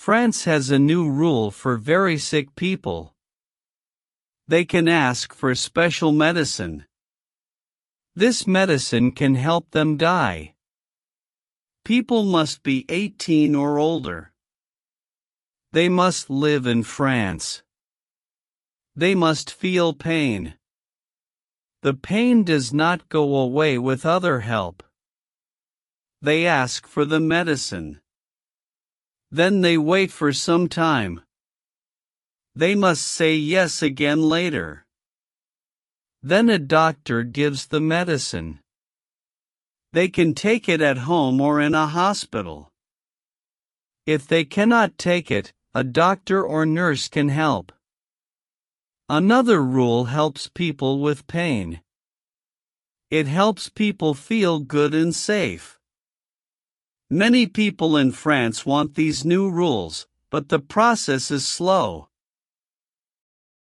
France has a new rule for very sick people. They can ask for special medicine. This medicine can help them die. People must be 18 or older. They must live in France. They must feel pain. The pain does not go away with other help. They ask for the medicine. Then they wait for some time. They must say yes again later. Then a doctor gives the medicine. They can take it at home or in a hospital. If they cannot take it, a doctor or nurse can help. Another rule helps people with pain. It helps people feel good and safe. Many people in France want these new rules, but the process is slow.